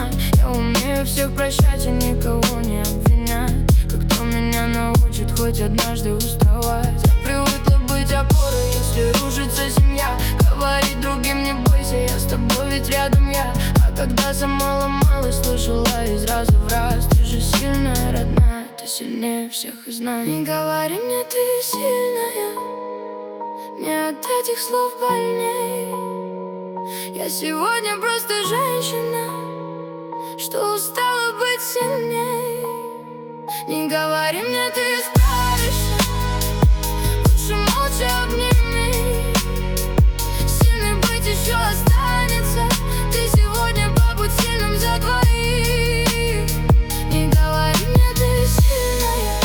знать. Я умею всех прощать и никого не обвинять. Кто меня научит хоть однажды уставать? Я привыкла быть опорой, если рушится семья. Говорить другим не бойся, я с тобой, ведь рядом я. А когда сама ломалась, слышала из раза в раз: ты же сильная, родная, ты сильнее всех и знай. Не говори мне, ты сильная, мне от этих слов больней. Я сегодня просто женщина, что устала быть сильней. Не говори мне, ты справишься, лучше молча обними. Сильный быть еще останется, ты сегодня побудь сильным за двоих. Не говори мне, ты сильная,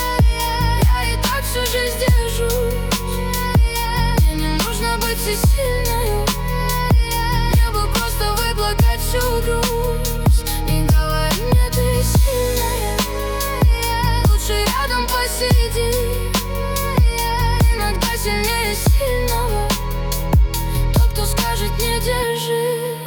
я и так всю жизнь держусь. Мне не нужно быть всесильной, мне бы просто выплакать всю грусть. Не говори мне, ты сильная, лучше рядом посиди. Иногда сильнее сильного тот, кто скажет не держи.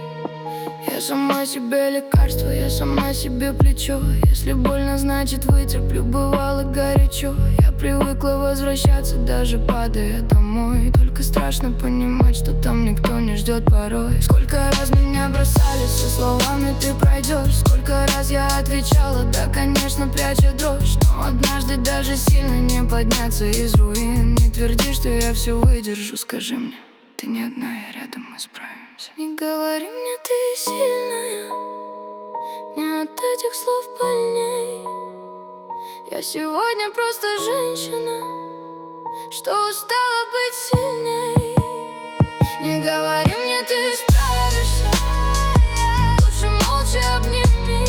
Я сама себе лекарство, я сама себе плечо. Если больно, значит вытерплю, бывало горячо. Я привыкла возвращаться, даже падая домой. Только страшно понимать, что там никто не ждет порой. Сколько раз меня бросали со словами «ты пройдешь». Сколько раз я отвечала «да, конечно», пряча дрожь. Но однажды даже сильно не подняться из руин. Не тверди, что я все выдержу, скажи мне, ты не одна, я рядом, мы справимся. Не говори мне, ты сильная, мне от этих слов больней. Я сегодня просто женщина, что устала быть сильней. Не говори мне, ты справишься, лучше молча обними.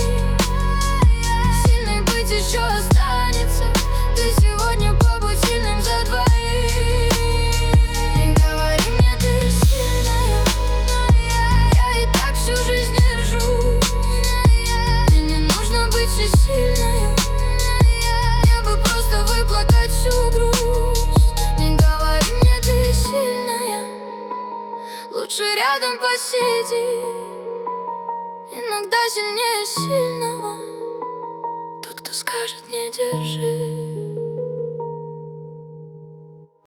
Сильный быть еще останется, ты сегодня побудь сильным за двоих. Не говори мне, ты сильная, я и так всю жизнь держусь. Мне не нужно быть всесильной, мне бы просто выплакать всю грусть. Не говори мне, ты сильная, лучше рядом посиди. Иногда сильнее сильного тот, кто скажет не держи.